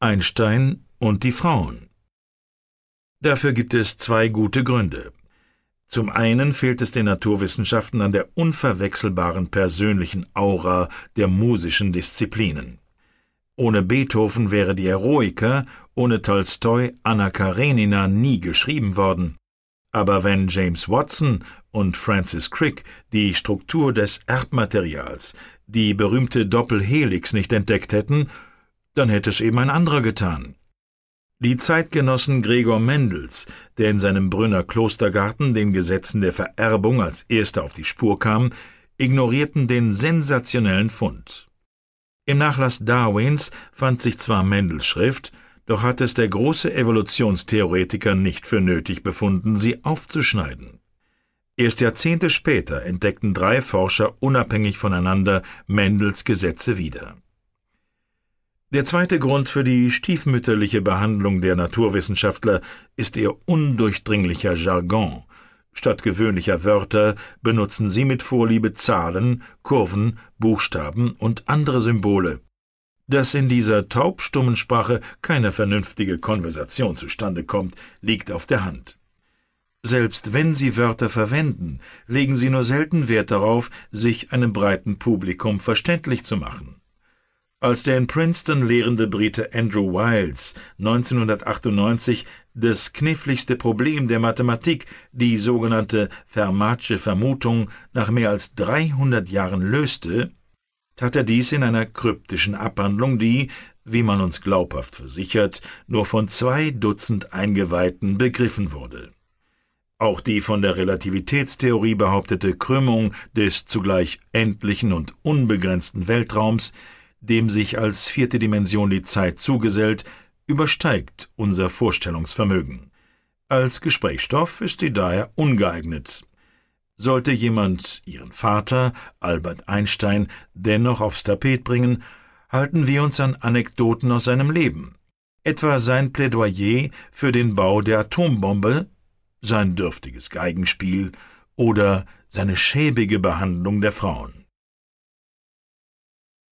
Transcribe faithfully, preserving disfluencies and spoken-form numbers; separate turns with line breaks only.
Einstein und die Frauen. Dafür gibt es zwei gute Gründe. Zum einen fehlt es den Naturwissenschaften an der unverwechselbaren persönlichen Aura der musischen Disziplinen. Ohne Beethoven wäre die Eroica, ohne Tolstoi Anna Karenina nie geschrieben worden. Aber wenn James Watson und Francis Crick die Struktur des Erbmaterials, die berühmte Doppelhelix nicht entdeckt hätten, dann hätte es eben ein anderer getan. Die Zeitgenossen Gregor Mendels, der in seinem Brünner Klostergarten den Gesetzen der Vererbung als erster auf die Spur kam, ignorierten den sensationellen Fund. Im Nachlass Darwins fand sich zwar Mendels Schrift, doch hat es der große Evolutionstheoretiker nicht für nötig befunden, sie aufzuschneiden. Erst Jahrzehnte später entdeckten drei Forscher unabhängig voneinander Mendels Gesetze wieder. Der zweite Grund für die stiefmütterliche Behandlung der Naturwissenschaftler ist ihr undurchdringlicher Jargon. Statt gewöhnlicher Wörter benutzen sie mit Vorliebe Zahlen, Kurven, Buchstaben und andere Symbole. Dass in dieser taubstummen Sprache keine vernünftige Konversation zustande kommt, liegt auf der Hand. Selbst wenn sie Wörter verwenden, legen sie nur selten Wert darauf, sich einem breiten Publikum verständlich zu machen. Als der in Princeton lehrende Brite Andrew Wiles neunzehnhundertachtundneunzig das kniffligste Problem der Mathematik, die sogenannte Fermatsche Vermutung, nach mehr als dreihundert Jahren löste, tat er dies in einer kryptischen Abhandlung, die, wie man uns glaubhaft versichert, nur von zwei Dutzend Eingeweihten begriffen wurde. Auch die von der Relativitätstheorie behauptete Krümmung des zugleich endlichen und unbegrenzten Weltraums, dem sich als vierte Dimension die Zeit zugesellt, übersteigt unser Vorstellungsvermögen. Als Gesprächsstoff ist sie daher ungeeignet. Sollte jemand ihren Vater, Albert Einstein, dennoch aufs Tapet bringen, halten wir uns an Anekdoten aus seinem Leben. Etwa sein Plädoyer für den Bau der Atombombe, sein dürftiges Geigenspiel oder seine schäbige Behandlung der Frauen.